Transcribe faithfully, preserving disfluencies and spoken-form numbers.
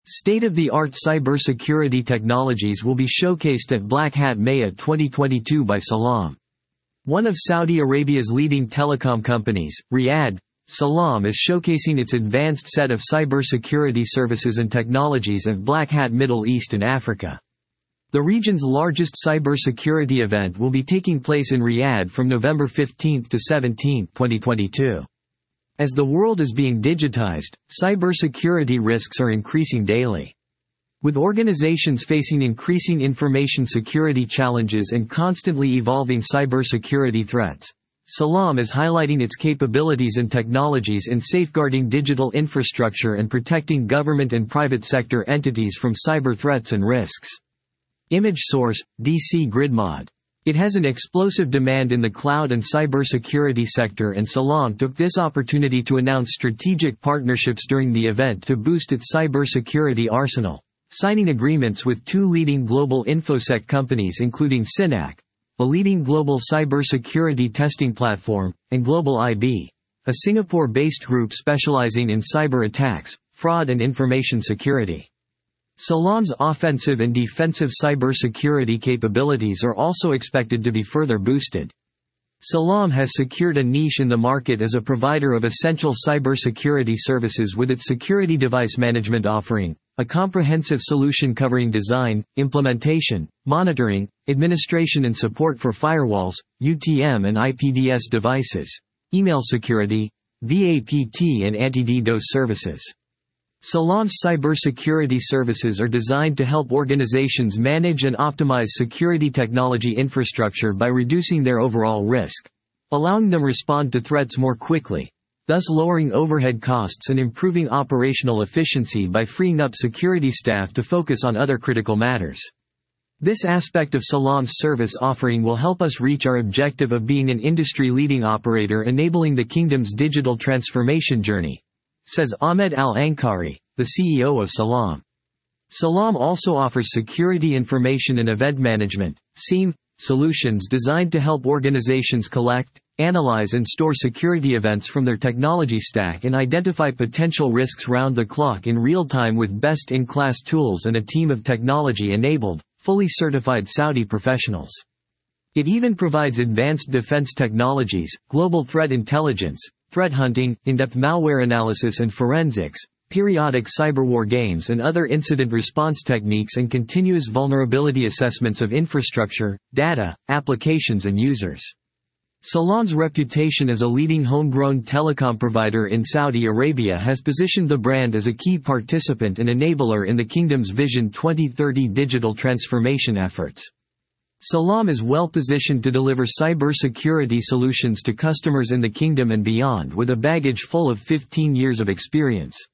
State-of-the-art cybersecurity technologies will be showcased at Black Hat Maya twenty twenty-two by Salam. One of Saudi Arabia's leading telecom companies, Riyadh, Salam is showcasing its advanced set of cybersecurity services and technologies at Black Hat Middle East and Africa. The region's largest cybersecurity event will be taking place in Riyadh from November fifteenth to seventeenth, twenty twenty-two. As the world is being digitized, cybersecurity risks are increasing daily. With organizations facing increasing information security challenges and constantly evolving cybersecurity threats, Salam is highlighting its capabilities and technologies in safeguarding digital infrastructure and protecting government and private sector entities from cyber threats and risks. Image source: D C GridMod. It has an explosive demand in the cloud and cybersecurity sector, and Salam took this opportunity to announce strategic partnerships during the event to boost its cybersecurity arsenal, signing agreements with two leading global infosec companies including Synack, a leading global cybersecurity testing platform, and Global I B, a Singapore-based group specializing in cyber attacks, fraud and information security. Salam's offensive and defensive cybersecurity capabilities are also expected to be further boosted. Salam has secured a niche in the market as a provider of essential cybersecurity services with its security device management offering, a comprehensive solution covering design, implementation, monitoring, administration and support for firewalls, U T M and I P D S devices, email security, V A P T and anti-DDoS services. Salam's cybersecurity services are designed to help organizations manage and optimize security technology infrastructure by reducing their overall risk, allowing them to respond to threats more quickly, thus lowering overhead costs and improving operational efficiency by freeing up security staff to focus on other critical matters. This aspect of Salam's service offering will help us reach our objective of being an industry-leading operator enabling the kingdom's digital transformation journey, says Ahmed Al-Ankari, the C E O of Salam. Salam also offers security information and event management (S I E M) solutions designed to help organizations collect, analyze and store security events from their technology stack and identify potential risks round the clock in real time with best-in-class tools and a team of technology-enabled, fully certified Saudi professionals. It even provides advanced defense technologies, global threat intelligence, threat hunting, in-depth malware analysis and forensics, periodic cyberwar games and other incident response techniques and continuous vulnerability assessments of infrastructure, data, applications and users. Salam's reputation as a leading homegrown telecom provider in Saudi Arabia has positioned the brand as a key participant and enabler in the kingdom's Vision twenty thirty digital transformation efforts. Salam is well positioned to deliver cybersecurity solutions to customers in the kingdom and beyond with a baggage full of fifteen years of experience.